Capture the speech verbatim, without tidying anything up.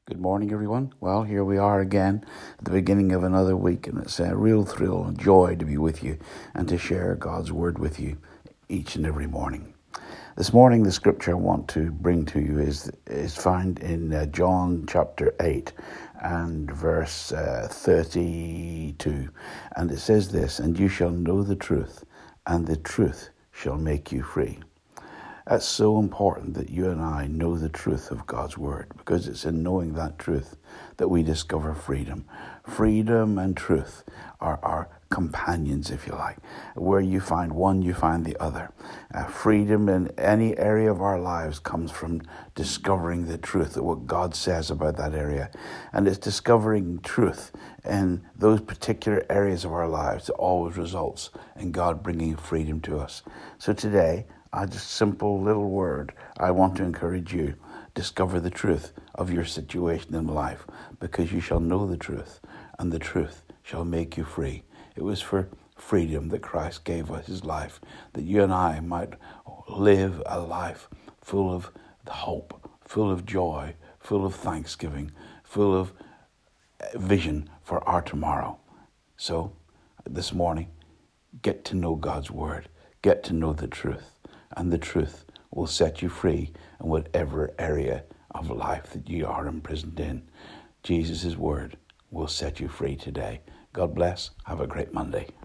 Good morning, everyone. Well, here we are again at the beginning of another week, and it's a real thrill and joy to be with you and to share God's Word with you each and every morning. This morning, the scripture I want to bring to you is is found in uh, John chapter eight and verse uh, thirty-two. And it says this, "And you shall know the truth, and the truth shall make you free." That's so important that you and I know the truth of God's Word, because it's in knowing that truth that we discover freedom. Freedom and truth are our companions, if you like. Where you find one, you find the other. Uh, freedom in any area of our lives comes from discovering the truth of what God says about that area. And it's discovering truth in those particular areas of our lives that always results in God bringing freedom to us. So today, a just simple little word. I want to encourage you, discover the truth of your situation in life, because you shall know the truth, and the truth shall make you free. It was for freedom that Christ gave us his life, that you and I might live a life full of hope, full of joy, full of thanksgiving, full of vision for our tomorrow. So, this morning, get to know God's Word, get to know the truth. And the truth will set you free in whatever area of life that you are imprisoned in. Jesus' word will set you free today. God bless. Have a great Monday.